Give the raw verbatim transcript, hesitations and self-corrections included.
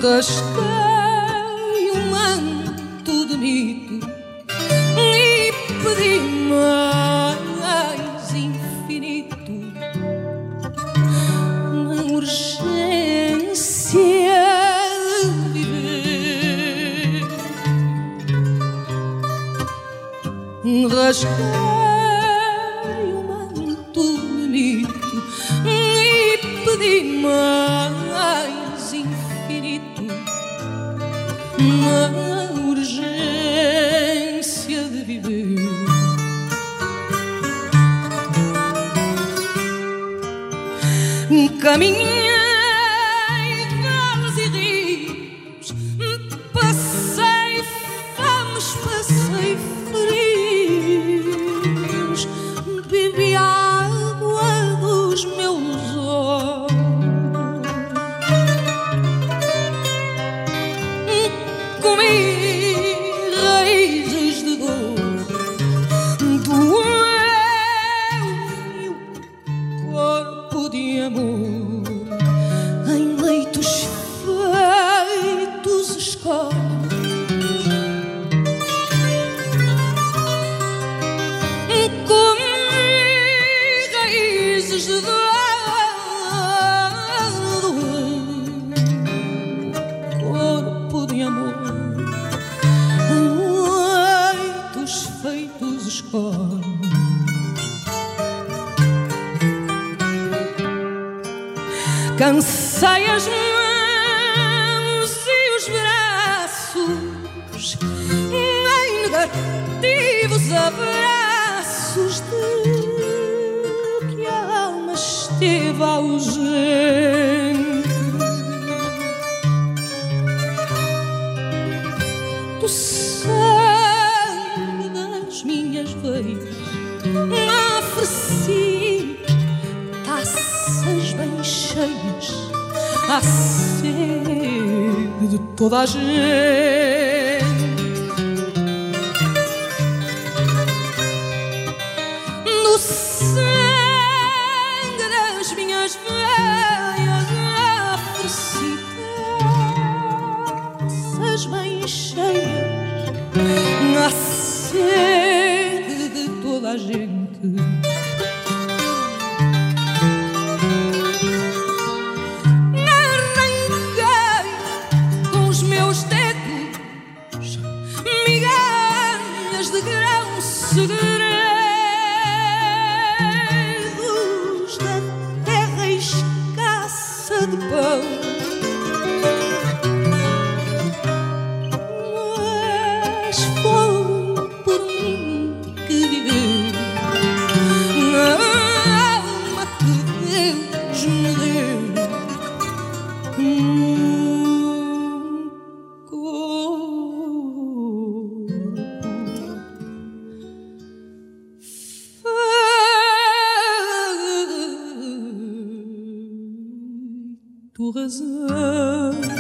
Rasguei um manto de mito e pedi mais infinito na urgência de viver. Rasguei um manto de mito e pedi mais infinito na urgência de viver. Caminhei vales e rios, passei fames, passei frios, bebi a água dos meus olhos, comi raízes de dor, doeu-me o corpo de amor em leitos feitos escolas, comi raízes de dor, corpo de amor em leitos feitos escolas. Cansei as mãos e os braços em negativos abraços de que a alma esteve ausente. Do sangue das minhas veias ofereci taças bem cheias à sede de toda a gente. No sangue das minhas veias ofereci taças bem cheias à sede de toda a gente. Segredos da terra escassa de pão, mas foi por mim que viveu a alma que Deus me deu. Por razão.